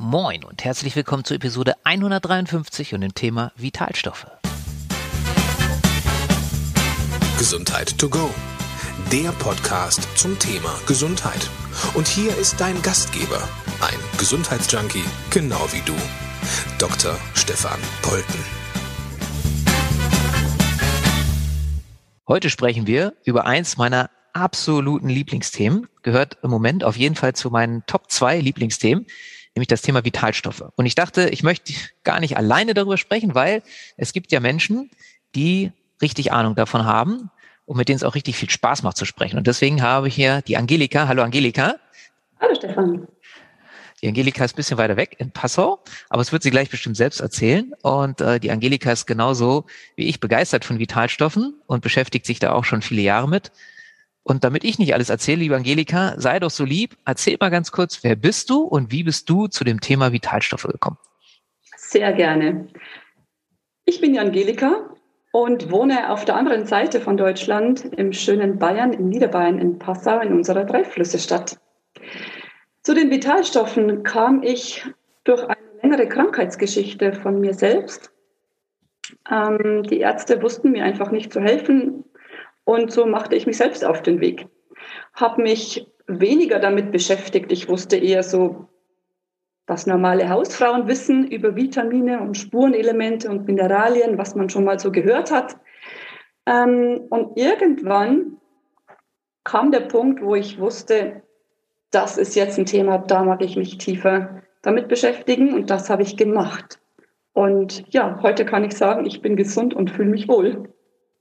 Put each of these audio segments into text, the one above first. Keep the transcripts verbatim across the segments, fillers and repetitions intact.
Moin und herzlich willkommen zur Episode hundertdreiundfünfzig und dem Thema Vitalstoffe. Gesundheit to go, der Podcast zum Thema Gesundheit. Und hier ist dein Gastgeber, ein Gesundheitsjunkie, genau wie du, Doktor Stefan Polten. Heute sprechen wir über eins meiner absoluten Lieblingsthemen, gehört im Moment auf jeden Fall zu meinen Top zwei Lieblingsthemen, nämlich das Thema Vitalstoffe. Und ich dachte, ich möchte gar nicht alleine darüber sprechen, weil es gibt ja Menschen, die richtig Ahnung davon haben und mit denen es auch richtig viel Spaß macht zu sprechen. Und deswegen habe ich hier die Angelika. Hallo Angelika. Hallo Stefan. Die Angelika ist ein bisschen weiter weg in Passau, aber es wird sie gleich bestimmt selbst erzählen. Und äh, die Angelika ist genauso wie ich begeistert von Vitalstoffen und beschäftigt sich da auch schon viele Jahre mit. Und damit ich nicht alles erzähle, liebe Angelika, sei doch so lieb, erzähl mal ganz kurz, wer bist du und wie bist du zu dem Thema Vitalstoffe gekommen? Sehr gerne. Ich bin die Angelika und wohne auf der anderen Seite von Deutschland, im schönen Bayern, in Niederbayern, in Passau, in unserer Dreiflüsse-Stadt. Zu den Vitalstoffen kam ich durch eine längere Krankheitsgeschichte von mir selbst. Ähm, die Ärzte wussten mir einfach nicht zu helfen und so machte ich mich selbst auf den Weg. Habe mich weniger damit beschäftigt. Ich wusste eher so, was normale Hausfrauen wissen über Vitamine und Spurenelemente und Mineralien, was man schon mal so gehört hat. Ähm, und irgendwann kam der Punkt, wo ich wusste, das ist jetzt ein Thema, da mag ich mich tiefer damit beschäftigen und das habe ich gemacht. Und ja, heute kann ich sagen, ich bin gesund und fühle mich wohl.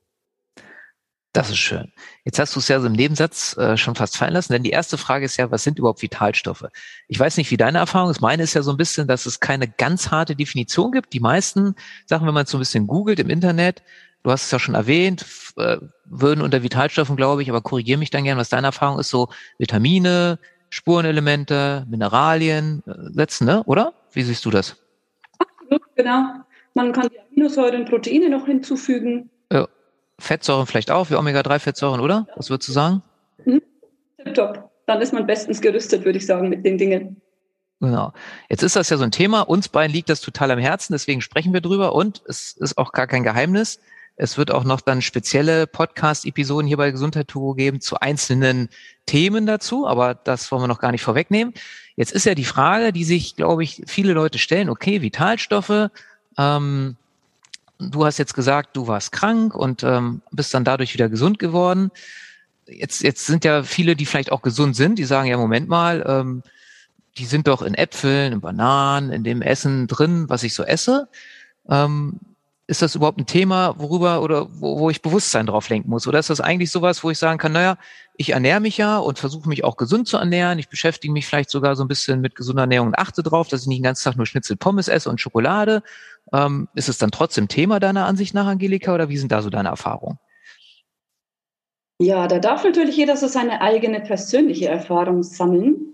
Das ist schön. Jetzt hast du es ja so im Nebensatz äh, schon fast fallen lassen, denn die erste Frage ist ja, was sind überhaupt Vitalstoffe? Ich weiß nicht, wie deine Erfahrung ist. Meine ist ja so ein bisschen, dass es keine ganz harte Definition gibt. Die meisten Sachen, wenn man es so ein bisschen googelt im Internet, du hast es ja schon erwähnt, f- äh, würden unter Vitalstoffen, glaube ich, aber korrigiere mich dann gern, was deine Erfahrung ist, so Vitamine, Spurenelemente, Mineralien äh, setzen, ne? Oder? Wie siehst du das? Absolut, genau. Man kann die Aminosäuren, Proteine noch hinzufügen. Ja. Fettsäuren vielleicht auch, wie Omega drei Fettsäuren, oder? Was würdest du sagen? Mhm. Tipptopp. Dann ist man bestens gerüstet, würde ich sagen, mit den Dingen. Genau. Jetzt ist das ja so ein Thema. Uns beiden liegt das total am Herzen, deswegen sprechen wir drüber und es ist auch gar kein Geheimnis. Es wird auch noch dann spezielle Podcast-Episoden hier bei Gesundheit to go geben zu einzelnen Themen dazu, aber das wollen wir noch gar nicht vorwegnehmen. Jetzt ist ja die Frage, die sich, glaube ich, viele Leute stellen, okay, Vitalstoffe, ähm, du hast jetzt gesagt, du warst krank und ähm, bist dann dadurch wieder gesund geworden. Jetzt, jetzt sind ja viele, die vielleicht auch gesund sind, die sagen, ja, Moment mal, ähm, die sind doch in Äpfeln, in Bananen, in dem Essen drin, was ich so esse. Ähm, ist das überhaupt ein Thema, worüber oder wo, wo ich Bewusstsein drauf lenken muss? Oder ist das eigentlich sowas, wo ich sagen kann, naja, ich ernähre mich ja und versuche mich auch gesund zu ernähren. Ich beschäftige mich vielleicht sogar so ein bisschen mit gesunder Ernährung und achte drauf, dass ich nicht den ganzen Tag nur Schnitzel Pommes esse und Schokolade. Ähm, ist es dann trotzdem Thema deiner Ansicht nach, Angelika, oder wie sind da so deine Erfahrungen? Ja, da darf natürlich jeder so seine eigene persönliche Erfahrung sammeln.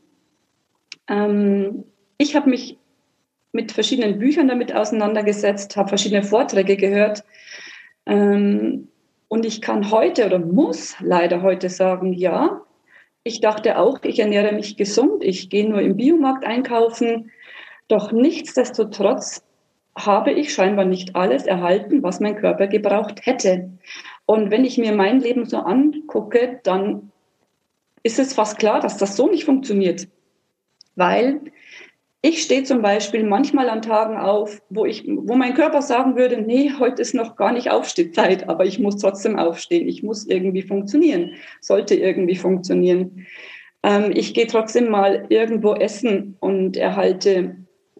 Ähm, ich habe mich mit verschiedenen Büchern damit auseinandergesetzt, habe verschiedene Vorträge gehört. Ähm, und ich kann heute oder muss leider heute sagen, ja, ich dachte auch, ich ernähre mich gesund, ich gehe nur im Biomarkt einkaufen. Doch nichtsdestotrotz habe ich scheinbar nicht alles erhalten, was mein Körper gebraucht hätte. Und wenn ich mir mein Leben so angucke, dann ist es fast klar, dass das so nicht funktioniert. Weil ich stehe zum Beispiel manchmal an Tagen auf, wo ich, wo mein Körper sagen würde, nee, heute ist noch gar nicht Aufstehzeit, aber ich muss trotzdem aufstehen. Ich muss irgendwie funktionieren, sollte irgendwie funktionieren. Ähm, ich gehe trotzdem mal irgendwo essen und erhalte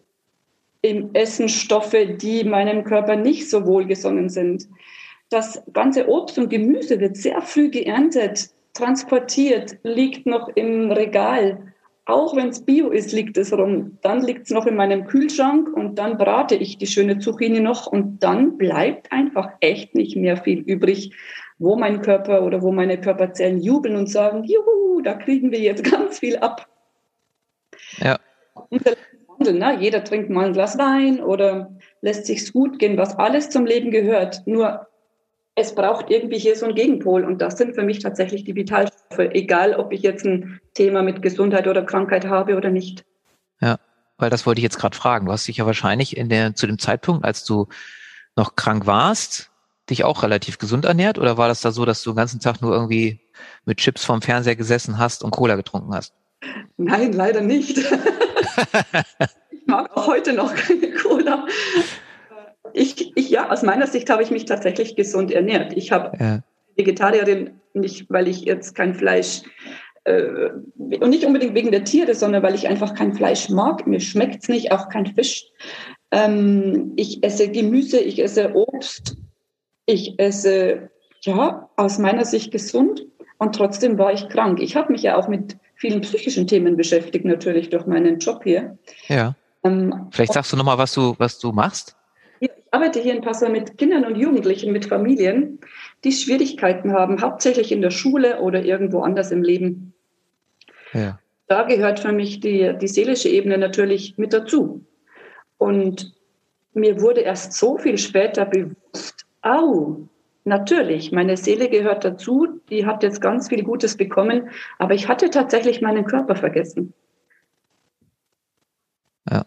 im Essen Stoffe, die meinem Körper nicht so wohlgesonnen sind. Das ganze Obst und Gemüse wird sehr früh geerntet, transportiert, liegt noch im Regal. Auch wenn es Bio ist, liegt es rum. Dann liegt es noch in meinem Kühlschrank und dann brate ich die schöne Zucchini noch und dann bleibt einfach echt nicht mehr viel übrig, wo mein Körper oder wo meine Körperzellen jubeln und sagen, juhu, da kriegen wir jetzt ganz viel ab. Ja. Und der Wandel, ne? Jeder trinkt mal ein Glas Wein oder lässt sich's gut gehen, was alles zum Leben gehört. Nur es braucht irgendwie hier so einen Gegenpol und das sind für mich tatsächlich die Vitalstoffe, egal ob ich jetzt ein Thema mit Gesundheit oder Krankheit habe oder nicht. Ja, weil das wollte ich jetzt gerade fragen. Du hast dich ja wahrscheinlich in der, zu dem Zeitpunkt, als du noch krank warst, dich auch relativ gesund ernährt, oder war das da so, dass du den ganzen Tag nur irgendwie mit Chips vorm Fernseher gesessen hast und Cola getrunken hast? Nein, leider nicht. Ich mag auch heute noch keine Cola. Ich, ich, ja, aus meiner Sicht habe ich mich tatsächlich gesund ernährt. Ich habe Ja. Vegetarierin, nicht weil ich jetzt kein Fleisch, äh, und nicht unbedingt wegen der Tiere, sondern weil ich einfach kein Fleisch mag. Mir schmeckt es nicht, auch kein Fisch. Ähm, ich esse Gemüse, ich esse Obst, ich esse, ja, aus meiner Sicht gesund, und trotzdem war ich krank. Ich habe mich ja auch mit vielen psychischen Themen beschäftigt, natürlich durch meinen Job hier. Ja. Ähm, Vielleicht sagst du nochmal, was du, was du machst? Ich arbeite hier in Passau mit Kindern und Jugendlichen, mit Familien, die Schwierigkeiten haben, hauptsächlich in der Schule oder irgendwo anders im Leben. Ja. Da gehört für mich die, die seelische Ebene natürlich mit dazu. Und mir wurde erst so viel später bewusst, au, natürlich, meine Seele gehört dazu, die hat jetzt ganz viel Gutes bekommen, aber ich hatte tatsächlich meinen Körper vergessen. Ja.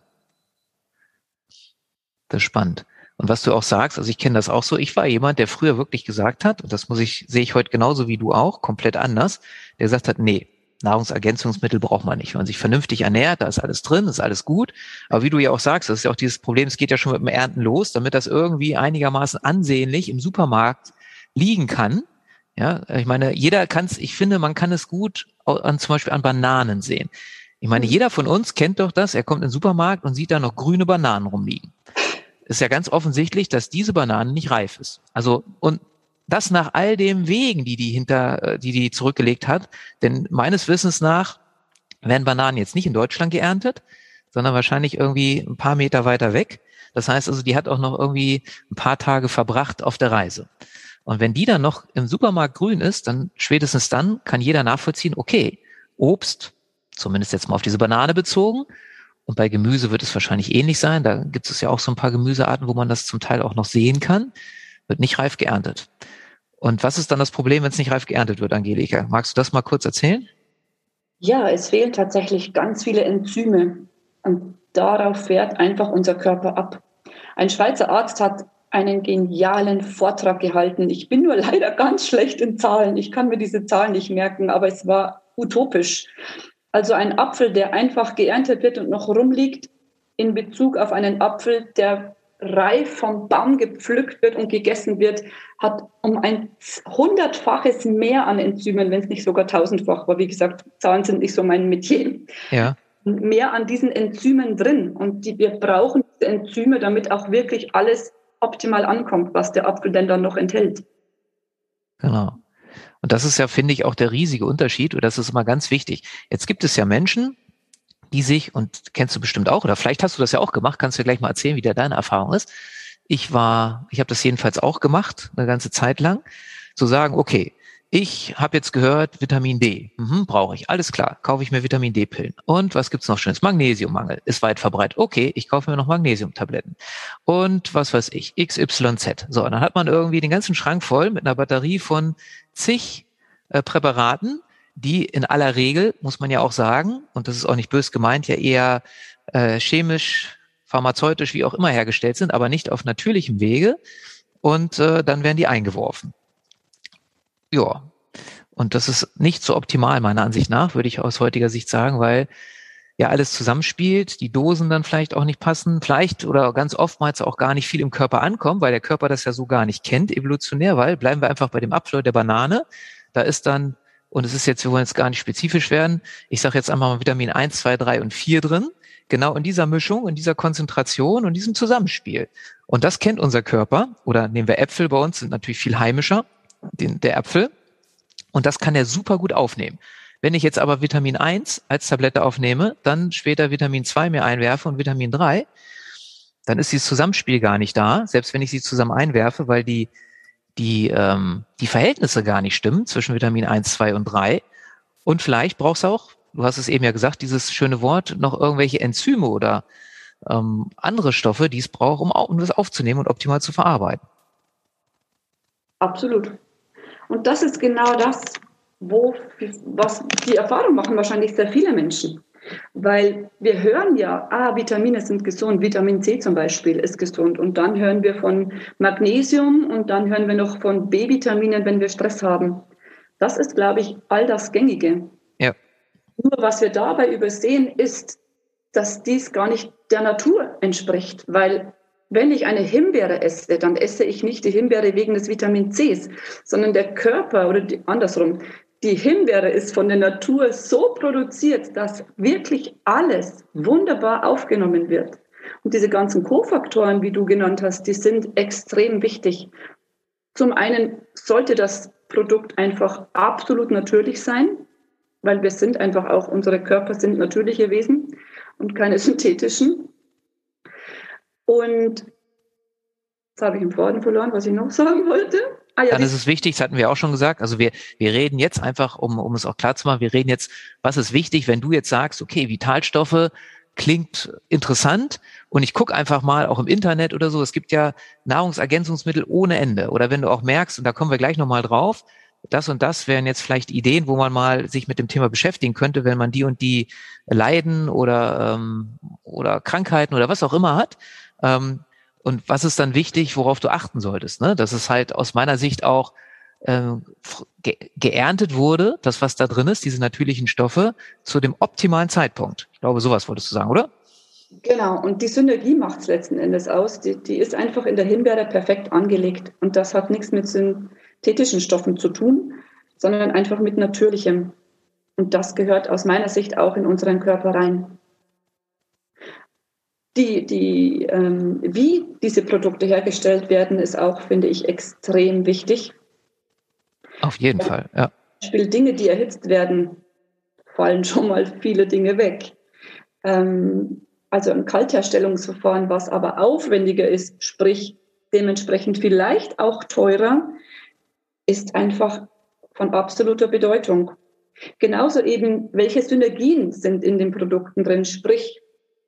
Das ist spannend. Und was du auch sagst, also ich kenne das auch so, ich war jemand, der früher wirklich gesagt hat, und das muss ich, sehe ich heute genauso wie du auch, komplett anders, der gesagt hat, nee, Nahrungsergänzungsmittel braucht man nicht. Wenn man sich vernünftig ernährt, da ist alles drin, ist alles gut. Aber wie du ja auch sagst, das ist ja auch dieses Problem, es geht ja schon mit dem Ernten los, damit das irgendwie einigermaßen ansehnlich im Supermarkt liegen kann. Ja, ich meine, jeder kann es, ich finde, man kann es gut an, zum Beispiel an Bananen sehen. Ich meine, jeder von uns kennt doch das, er kommt in den Supermarkt und sieht da noch grüne Bananen rumliegen. Ist ja ganz offensichtlich, dass diese Banane nicht reif ist. Also, und das nach all dem Wegen, die die hinter, die die zurückgelegt hat. Denn meines Wissens nach werden Bananen jetzt nicht in Deutschland geerntet, sondern wahrscheinlich irgendwie ein paar Meter weiter weg. Das heißt also, die hat auch noch irgendwie ein paar Tage verbracht auf der Reise. Und wenn die dann noch im Supermarkt grün ist, dann spätestens dann kann jeder nachvollziehen, okay, Obst, zumindest jetzt mal auf diese Banane bezogen, und bei Gemüse wird es wahrscheinlich ähnlich sein. Da gibt es ja auch so ein paar Gemüsearten, wo man das zum Teil auch noch sehen kann. Wird nicht reif geerntet. Und was ist dann das Problem, wenn es nicht reif geerntet wird, Angelika? Magst du das mal kurz erzählen? Ja, es fehlen tatsächlich ganz viele Enzyme. Und darauf fährt einfach unser Körper ab. Ein Schweizer Arzt hat einen genialen Vortrag gehalten. Ich bin nur leider ganz schlecht in Zahlen. Ich kann mir diese Zahlen nicht merken, aber es war utopisch. Also ein Apfel, der einfach geerntet wird und noch rumliegt, in Bezug auf einen Apfel, der reif vom Baum gepflückt wird und gegessen wird, hat um ein hundertfaches mehr an Enzymen, wenn es nicht sogar tausendfach. Aber wie gesagt, Zahlen sind nicht so mein Metier. Ja. Mehr an diesen Enzymen drin. Und die, wir brauchen diese Enzyme, damit auch wirklich alles optimal ankommt, was der Apfel denn dann noch enthält. Genau. Und das ist ja, finde ich, auch der riesige Unterschied, und das ist immer ganz wichtig. Jetzt gibt es ja Menschen, die sich, und kennst du bestimmt auch, oder vielleicht hast du das ja auch gemacht, kannst du gleich mal erzählen, wie da deine Erfahrung ist. Ich war, ich habe das jedenfalls auch gemacht, eine ganze Zeit lang, zu sagen, okay, ich habe jetzt gehört, Vitamin D, mhm, brauche ich, alles klar, kaufe ich mir Vitamin D-Pillen. Und was gibt's noch Schönes? Magnesiummangel ist weit verbreitet. Okay, ich kaufe mir noch Magnesiumtabletten. Und was weiß ich, X Y Z. So, und dann hat man irgendwie den ganzen Schrank voll mit einer Batterie von zig äh, Präparaten, die in aller Regel, muss man ja auch sagen, und das ist auch nicht bös gemeint, ja eher äh, chemisch, pharmazeutisch, wie auch immer hergestellt sind, aber nicht auf natürlichem Wege. Und äh, dann werden die eingeworfen. Ja, und das ist nicht so optimal, meiner Ansicht nach, würde ich aus heutiger Sicht sagen, weil ja alles zusammenspielt, die Dosen dann vielleicht auch nicht passen, vielleicht oder ganz oftmals auch gar nicht viel im Körper ankommen, weil der Körper das ja so gar nicht kennt, evolutionär, weil bleiben wir einfach bei dem Apfel oder der Banane, da ist dann, und es ist jetzt, wir wollen jetzt gar nicht spezifisch werden, ich sage jetzt einmal mal Vitamin eins, zwei, drei und vier drin, genau in dieser Mischung, in dieser Konzentration und diesem Zusammenspiel. Und das kennt unser Körper, oder nehmen wir Äpfel, bei uns sind natürlich viel heimischer, den, der Äpfel, und das kann er super gut aufnehmen. Wenn ich jetzt aber Vitamin eins als Tablette aufnehme, dann später Vitamin zwei mir einwerfe und Vitamin drei, dann ist dieses Zusammenspiel gar nicht da, selbst wenn ich sie zusammen einwerfe, weil die die ähm, die Verhältnisse gar nicht stimmen zwischen Vitamin eins, zwei und drei. Und vielleicht brauchst du auch, du hast es eben ja gesagt, dieses schöne Wort, noch irgendwelche Enzyme oder ähm, andere Stoffe, die es braucht, um, um das aufzunehmen und optimal zu verarbeiten. Absolut. Und das ist genau das, wo, was die Erfahrung machen wahrscheinlich sehr viele Menschen. Weil wir hören ja, ah, Vitamine sind gesund, Vitamin C zum Beispiel ist gesund. Und dann hören wir von Magnesium und dann hören wir noch von B-Vitaminen, wenn wir Stress haben. Das ist, glaube ich, all das Gängige. Ja. Nur was wir dabei übersehen, ist, dass dies gar nicht der Natur entspricht. Weil wenn ich eine Himbeere esse, dann esse ich nicht die Himbeere wegen des Vitamin Cs, sondern der Körper oder die, andersrum. Die Himbeere ist von der Natur so produziert, dass wirklich alles wunderbar aufgenommen wird. Und diese ganzen Kofaktoren, wie du genannt hast, die sind extrem wichtig. Zum einen sollte das Produkt einfach absolut natürlich sein, weil wir sind einfach auch, unsere Körper sind natürliche Wesen und keine synthetischen. Und jetzt habe ich den Faden verloren, was ich noch sagen wollte. Ah, ja, Dann ist es wichtig, das hatten wir auch schon gesagt, also wir wir reden jetzt einfach, um um es auch klar zu machen, wir reden jetzt, was ist wichtig, wenn du jetzt sagst, okay, Vitalstoffe klingt interessant und ich gucke einfach mal auch im Internet oder so, es gibt ja Nahrungsergänzungsmittel ohne Ende. Oder wenn du auch merkst, und da kommen wir gleich nochmal drauf, das und das wären jetzt vielleicht Ideen, wo man mal sich mit dem Thema beschäftigen könnte, wenn man die und die Leiden oder ähm, oder Krankheiten oder was auch immer hat. Ähm, Und was ist dann wichtig, worauf du achten solltest? Ne? Dass es halt aus meiner Sicht auch äh, ge- geerntet wurde, das, was da drin ist, diese natürlichen Stoffe, zu dem optimalen Zeitpunkt. Ich glaube, sowas wolltest du sagen, oder? Genau, und die Synergie macht es letzten Endes aus. Die, die ist einfach in der Himbeere perfekt angelegt. Und das hat nichts mit synthetischen Stoffen zu tun, sondern einfach mit natürlichem. Und das gehört aus meiner Sicht auch in unseren Körper rein. Die, die, ähm, wie diese Produkte hergestellt werden, ist auch, finde ich, extrem wichtig. Auf jeden Fall, ja. Zum Beispiel Dinge, die erhitzt werden, fallen schon mal viele Dinge weg. Ähm, also ein Kaltherstellungsverfahren, was aber aufwendiger ist, sprich dementsprechend vielleicht auch teurer, ist einfach von absoluter Bedeutung. Genauso eben, welche Synergien sind in den Produkten drin, sprich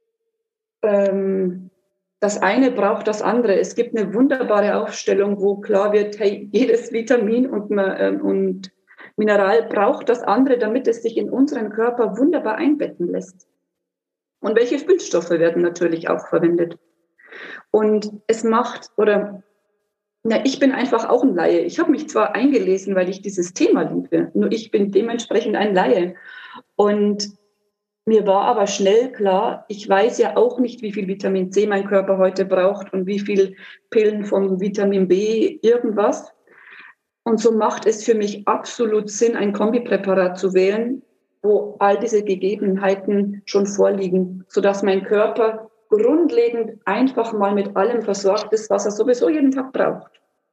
das eine braucht das andere. Es gibt eine wunderbare Aufstellung, wo klar wird, hey, jedes Vitamin und, und Mineral braucht das andere, damit es sich in unseren Körper wunderbar einbetten lässt. Und welche Füllstoffe werden natürlich auch verwendet. Und es macht, oder na, ich bin einfach auch ein Laie. Ich habe mich zwar eingelesen, weil ich dieses Thema liebe, nur ich bin dementsprechend ein Laie. Und mir war aber schnell klar, ich weiß ja auch nicht, wie viel Vitamin C mein Körper heute braucht und wie viel Pillen vom Vitamin B irgendwas. Und so macht es für mich absolut Sinn, ein Kombipräparat zu wählen, wo all diese Gegebenheiten schon vorliegen, sodass mein Körper grundlegend einfach mal mit allem versorgt ist, was er sowieso jeden Tag braucht.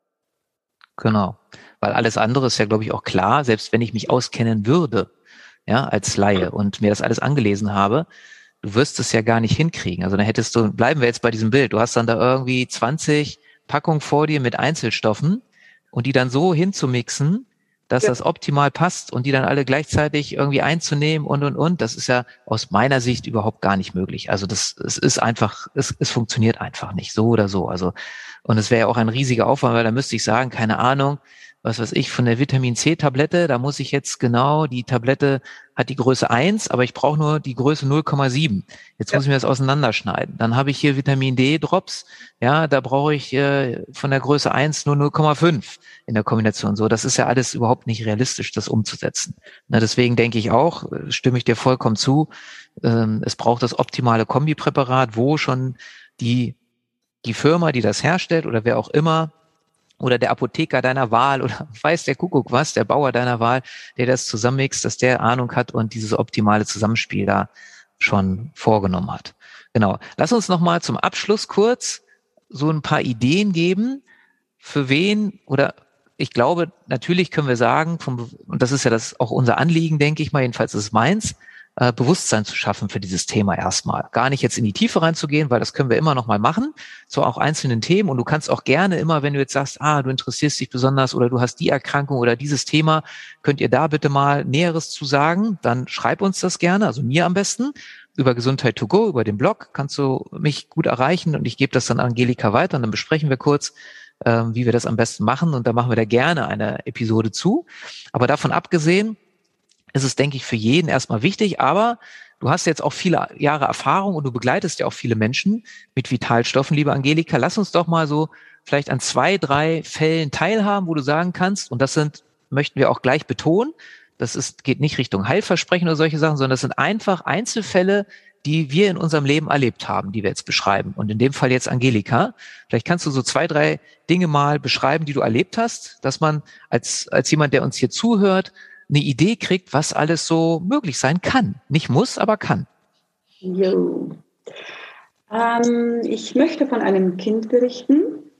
Genau, weil alles andere ist ja, glaube ich, auch klar, selbst wenn ich mich auskennen würde, ja, als Laie und mir das alles angelesen habe, du wirst es ja gar nicht hinkriegen. Also dann hättest du, bleiben wir jetzt bei diesem Bild, du hast dann da irgendwie zwanzig Packungen vor dir mit Einzelstoffen und die dann so hinzumixen, dass ja. das optimal passt und die dann alle gleichzeitig irgendwie einzunehmen und, und, und. Das ist ja aus meiner Sicht überhaupt gar nicht möglich. Also das, es ist einfach, es, es funktioniert einfach nicht, so oder so. Also, und es wäre ja auch ein riesiger Aufwand, weil da müsste ich sagen, keine Ahnung, was weiß ich, von der Vitamin-C-Tablette, da muss ich jetzt genau, die Tablette hat die Größe eins, aber ich brauche nur die Größe null Komma sieben. Jetzt ja. muss ich mir das auseinanderschneiden. Dann habe ich hier Vitamin-D-Drops, ja, da brauche ich äh, von der Größe eins nur null Komma fünf in der Kombination. So, das ist ja alles überhaupt nicht realistisch, das umzusetzen. Na, deswegen denke ich auch, stimme ich dir vollkommen zu, ähm, es braucht das optimale Kombipräparat, wo schon die, die Firma, die das herstellt oder wer auch immer, oder der Apotheker deiner Wahl oder weiß der Kuckuck was, der Bauer deiner Wahl, der das zusammenmixt, dass der Ahnung hat und dieses optimale Zusammenspiel da schon vorgenommen hat. Genau. Lass uns nochmal zum Abschluss kurz so ein paar Ideen geben, für wen oder ich glaube, natürlich können wir sagen, vom, und das ist ja das auch unser Anliegen, denke ich mal, jedenfalls ist es meins, äh, Bewusstsein zu schaffen für dieses Thema erstmal. Gar nicht jetzt in die Tiefe reinzugehen, weil das können wir immer noch mal machen, zu auch einzelnen Themen. Und du kannst auch gerne immer, wenn du jetzt sagst, ah, du interessierst dich besonders oder du hast die Erkrankung oder dieses Thema, könnt ihr da bitte mal Näheres zu sagen, dann schreib uns das gerne, also mir am besten, über Gesundheit to go, über den Blog kannst du mich gut erreichen und ich gebe das dann Angelika weiter und dann besprechen wir kurz, äh, wie wir das am besten machen und da machen wir da gerne eine Episode zu. Aber davon abgesehen, ist es, denke ich, für jeden erstmal wichtig, aber du hast jetzt auch viele Jahre Erfahrung und du begleitest ja auch viele Menschen mit Vitalstoffen. Liebe Angelika, lass uns doch mal so vielleicht an zwei, drei Fällen teilhaben, wo du sagen kannst, und das sind, möchten wir auch gleich betonen, das ist, geht nicht Richtung Heilversprechen oder solche Sachen, sondern das sind einfach Einzelfälle, die wir in unserem Leben erlebt haben, die wir jetzt beschreiben. Und in dem Fall jetzt Angelika. Vielleicht kannst du so zwei, drei Dinge mal beschreiben, die du erlebt hast, dass man als, als jemand, der uns hier zuhört, eine Idee kriegt, was alles so möglich sein kann. Nicht muss, aber kann. Jo. Ähm, ich möchte von einem Kind berichten,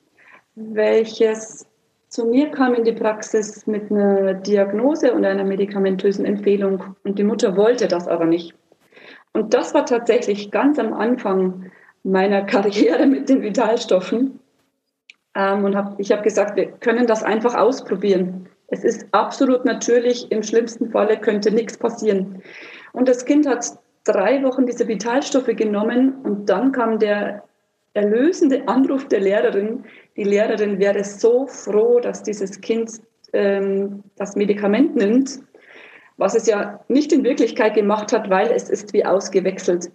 welches zu mir kam in die Praxis mit einer Diagnose und einer medikamentösen Empfehlung. Und die Mutter wollte das aber nicht. Und das war tatsächlich ganz am Anfang meiner Karriere mit den Vitalstoffen. Ähm, und hab, ich habe gesagt, wir können das einfach ausprobieren. Es ist absolut natürlich, im schlimmsten Falle könnte nichts passieren. Und das Kind hat drei Wochen diese Vitalstoffe genommen und dann kam der erlösende Anruf der Lehrerin. Die Lehrerin wäre so froh, dass dieses Kind ähm, das Medikament nimmt, was es ja nicht in Wirklichkeit gemacht hat, weil es ist wie ausgewechselt.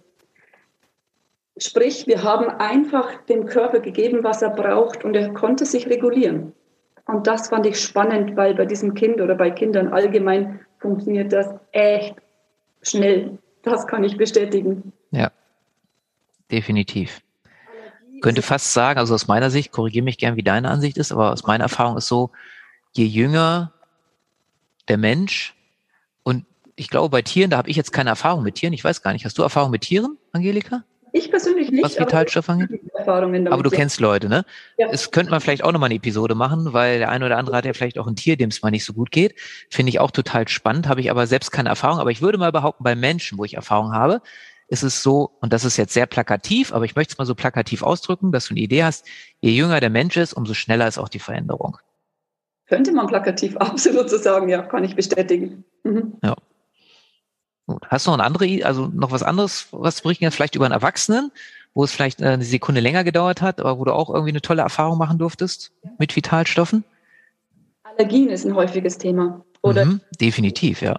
Sprich, wir haben einfach dem Körper gegeben, was er braucht und er konnte sich regulieren. Und das fand ich spannend, weil bei diesem Kind oder bei Kindern allgemein funktioniert das echt schnell. Das kann ich bestätigen. Ja, definitiv. Ich könnte fast sagen, also aus meiner Sicht, korrigiere mich gern, wie deine Ansicht ist, aber aus meiner Erfahrung ist so, je jünger der Mensch, und ich glaube, bei Tieren, da habe ich jetzt keine Erfahrung mit Tieren. Ich weiß gar nicht. Hast du Erfahrung mit Tieren, Angelika? Ich persönlich nicht. Was Vitalstoff angeht? Erfahrungen damit, aber du ja. kennst Leute, ne? Ja. Es könnte man vielleicht auch nochmal eine Episode machen, weil der eine oder andere hat ja vielleicht auch ein Tier, dem es mal nicht so gut geht. Finde ich auch total spannend, habe ich aber selbst keine Erfahrung. Aber ich würde mal behaupten, bei Menschen, wo ich Erfahrung habe, ist es so, und das ist jetzt sehr plakativ, aber ich möchte es mal so plakativ ausdrücken, dass du eine Idee hast, je jünger der Mensch ist, umso schneller ist auch die Veränderung. Könnte man plakativ absolut so sagen, ja, kann ich bestätigen. Mhm. Ja. Gut. Hast du noch eine andere, also noch was anderes, was du berichten kannst, vielleicht über einen Erwachsenen, wo es vielleicht eine Sekunde länger gedauert hat, aber wo du auch irgendwie eine tolle Erfahrung machen durftest mit Vitalstoffen? Allergien ist ein häufiges Thema. Oder mhm, definitiv, ja.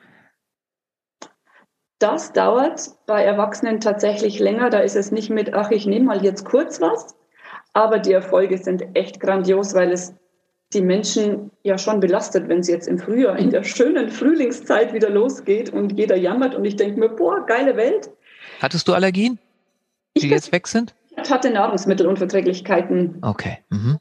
Das dauert bei Erwachsenen tatsächlich länger. Da ist es nicht mit, ach, ich nehme mal jetzt kurz was. Aber die Erfolge sind echt grandios, weil es die Menschen ja schon belastet, wenn es jetzt im Frühjahr, in der schönen Frühlingszeit wieder losgeht und jeder jammert. Und ich denke mir, boah, geile Welt. Hattest du Allergien, die ich jetzt weg sind? Ich hatte Nahrungsmittelunverträglichkeiten. Okay. Mhm.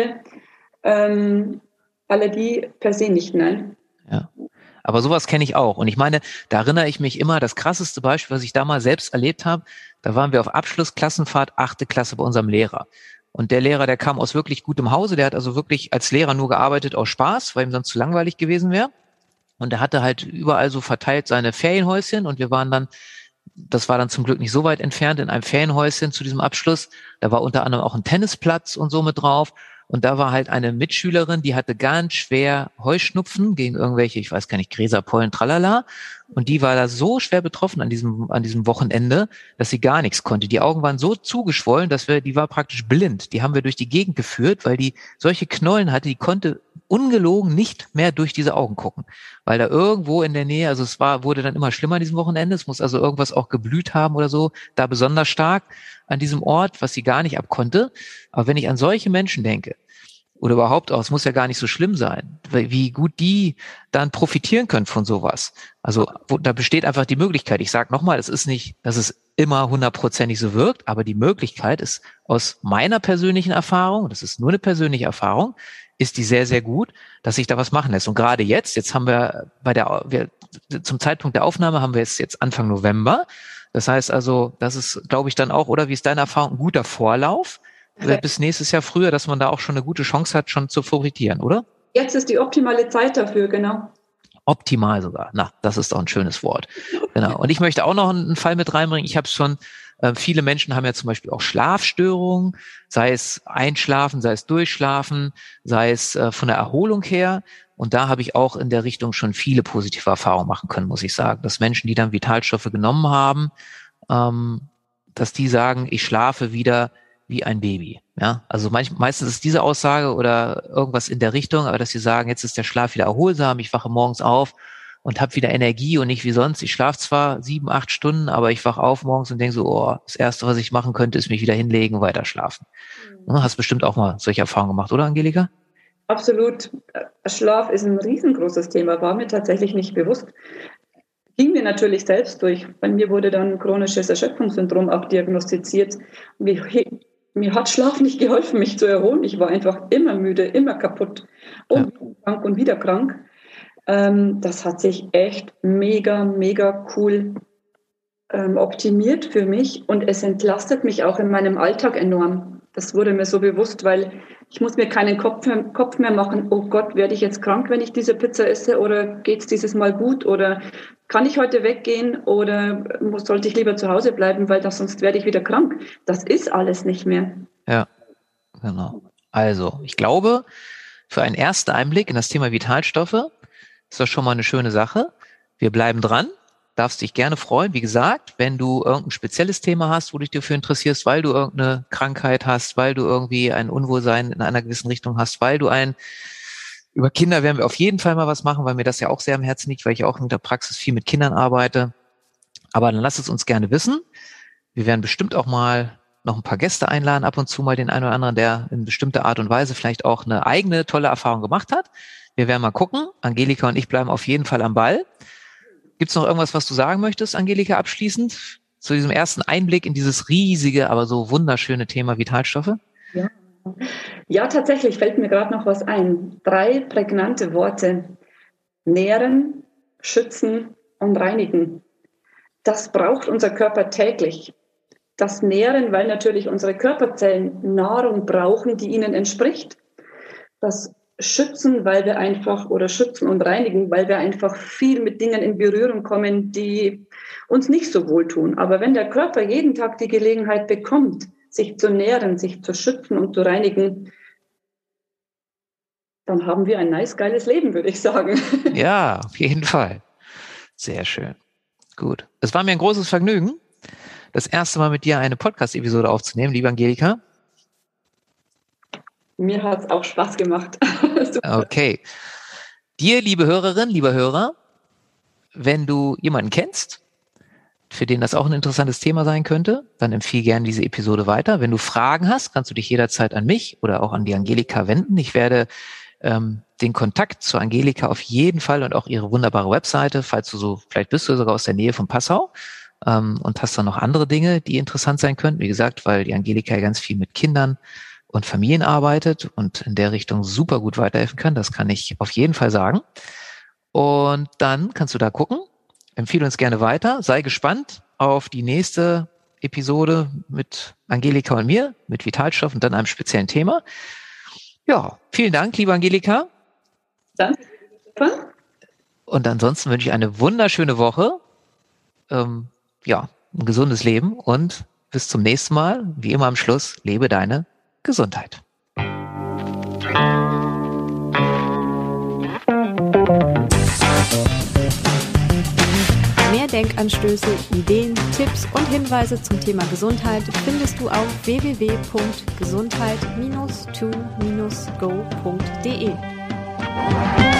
Ähm, Allergie per se nicht, nein. Ja. Aber sowas kenne ich auch. Und ich meine, da erinnere ich mich immer, das krasseste Beispiel, was ich da mal selbst erlebt habe, da waren wir auf Abschlussklassenfahrt, achte Klasse bei unserem Lehrer. Und der Lehrer, der kam aus wirklich gutem Hause, der hat also wirklich als Lehrer nur gearbeitet aus Spaß, weil ihm sonst zu langweilig gewesen wäre. Und er hatte halt überall so verteilt seine Ferienhäuschen und wir waren dann, das war dann zum Glück nicht so weit entfernt, in einem Ferienhäuschen zu diesem Abschluss. Da war unter anderem auch ein Tennisplatz und so mit drauf. Und da war halt eine Mitschülerin, die hatte ganz schwer Heuschnupfen gegen irgendwelche, ich weiß gar nicht, Gräser, Pollen, tralala. Und die war da so schwer betroffen an diesem, an diesem Wochenende, dass sie gar nichts konnte. Die Augen waren so zugeschwollen, dass wir, die war praktisch blind. Die haben wir durch die Gegend geführt, weil die solche Knollen hatte, die konnte ungelogen nicht mehr durch diese Augen gucken. Weil da irgendwo in der Nähe, also es war, wurde dann immer schlimmer an diesem Wochenende. Es muss also irgendwas auch geblüht haben oder so, da besonders stark an diesem Ort, was sie gar nicht abkonnte. Aber wenn ich an solche Menschen denke, oder überhaupt auch, es muss ja gar nicht so schlimm sein, wie gut die dann profitieren können von sowas. Also wo, da besteht einfach die Möglichkeit. Ich sage nochmal, es ist nicht, dass es immer hundertprozentig so wirkt, aber die Möglichkeit ist aus meiner persönlichen Erfahrung, das ist nur eine persönliche Erfahrung, ist die sehr, sehr gut, dass sich da was machen lässt. Und gerade jetzt, jetzt haben wir bei der, wir, zum Zeitpunkt der Aufnahme haben wir jetzt, jetzt Anfang November. Das heißt also, das ist, glaube ich, dann auch, oder wie ist deine Erfahrung, ein guter Vorlauf okay. bis nächstes Jahr früher, dass man da auch schon eine gute Chance hat, schon zu profitieren, oder? Jetzt ist die optimale Zeit dafür, genau. Optimal sogar. Na, das ist doch ein schönes Wort. Genau. Und ich möchte auch noch einen Fall mit reinbringen. Ich habe schon, äh, viele Menschen haben ja zum Beispiel auch Schlafstörungen, sei es Einschlafen, sei es Durchschlafen, sei es äh, von der Erholung her. Und da habe ich auch in der Richtung schon viele positive Erfahrungen machen können, muss ich sagen. Dass Menschen, die dann Vitalstoffe genommen haben, ähm, dass die sagen, ich schlafe wieder wie ein Baby. Ja, also manch, meistens ist diese Aussage oder irgendwas in der Richtung, aber dass sie sagen, jetzt ist der Schlaf wieder erholsam, ich wache morgens auf und habe wieder Energie und nicht wie sonst. Ich schlafe zwar sieben, acht Stunden, aber ich wach auf morgens und denke so, oh, das Erste, was ich machen könnte, ist mich wieder hinlegen, weiter schlafen. Mhm. Hast bestimmt auch mal solche Erfahrungen gemacht, oder Angelika? Absolut. Schlaf ist ein riesengroßes Thema, war mir tatsächlich nicht bewusst. Ging mir natürlich selbst durch. Bei mir wurde dann chronisches Erschöpfungssyndrom auch diagnostiziert. Mir, mir hat Schlaf nicht geholfen, mich zu erholen. Ich war einfach immer müde, immer kaputt und ja. krank und wieder krank. Ähm, das hat sich echt mega, mega cool ähm, optimiert für mich und es entlastet mich auch in meinem Alltag enorm. Das wurde mir so bewusst, weil ich muss mir keinen Kopf mehr, Kopf mehr machen, oh Gott, werde ich jetzt krank, wenn ich diese Pizza esse oder geht es dieses Mal gut oder kann ich heute weggehen oder muss, sollte ich lieber zu Hause bleiben, weil das, sonst werde ich wieder krank. Das ist alles nicht mehr. Ja, genau. Also, ich glaube, für einen ersten Einblick in das Thema Vitalstoffe ist das schon mal eine schöne Sache. Wir bleiben dran. Darfst dich gerne freuen. Wie gesagt, wenn du irgendein spezielles Thema hast, wo du dich dafür interessierst, weil du irgendeine Krankheit hast, weil du irgendwie ein Unwohlsein in einer gewissen Richtung hast, weil du ein, über Kinder werden wir auf jeden Fall mal was machen, weil mir das ja auch sehr am Herzen liegt, weil ich auch in der Praxis viel mit Kindern arbeite. Aber dann lasst es uns gerne wissen. Wir werden bestimmt auch mal noch ein paar Gäste einladen, ab und zu mal den einen oder anderen, der in bestimmter Art und Weise vielleicht auch eine eigene tolle Erfahrung gemacht hat. Wir werden mal gucken. Angelika und ich bleiben auf jeden Fall am Ball. Gibt es noch irgendwas, was du sagen möchtest, Angelika, abschließend zu diesem ersten Einblick in dieses riesige, aber so wunderschöne Thema Vitalstoffe? Ja, ja tatsächlich fällt mir gerade noch was ein. Drei prägnante Worte. Nähren, schützen und reinigen. Das braucht unser Körper täglich. Das Nähren, weil natürlich unsere Körperzellen Nahrung brauchen, die ihnen entspricht. Das Schützen, weil wir einfach, oder schützen und reinigen, weil wir einfach viel mit Dingen in Berührung kommen, die uns nicht so wohltun. Aber wenn der Körper jeden Tag die Gelegenheit bekommt, sich zu nähren, sich zu schützen und zu reinigen, dann haben wir ein nice, geiles Leben, würde ich sagen. Ja, auf jeden Fall. Sehr schön. Gut. Es war mir ein großes Vergnügen, das erste Mal mit dir eine Podcast-Episode aufzunehmen, liebe Angelika. Mir hat es auch Spaß gemacht. Okay. Dir, liebe Hörerin, lieber Hörer, wenn du jemanden kennst, für den das auch ein interessantes Thema sein könnte, dann empfehle gerne diese Episode weiter. Wenn du Fragen hast, kannst du dich jederzeit an mich oder auch an die Angelika wenden. Ich werde ähm, den Kontakt zu Angelika auf jeden Fall und auch ihre wunderbare Webseite, falls du so, vielleicht bist du sogar aus der Nähe von Passau ähm, und hast dann noch andere Dinge, die interessant sein könnten. Wie gesagt, weil die Angelika ja ganz viel mit Kindern und Familien arbeitet und in der Richtung super gut weiterhelfen kann. Das kann ich auf jeden Fall sagen. Und dann kannst du da gucken. Empfehle uns gerne weiter. Sei gespannt auf die nächste Episode mit Angelika und mir, mit Vitalstoff und dann einem speziellen Thema. Ja, vielen Dank, liebe Angelika. Danke. Und ansonsten wünsche ich eine wunderschöne Woche. Ähm, ja, ein gesundes Leben und bis zum nächsten Mal. Wie immer am Schluss, lebe deine Gesundheit. Mehr Denkanstöße, Ideen, Tipps und Hinweise zum Thema Gesundheit findest du auf w w w punkt gesundheit Bindestrich to Bindestrich go punkt d e.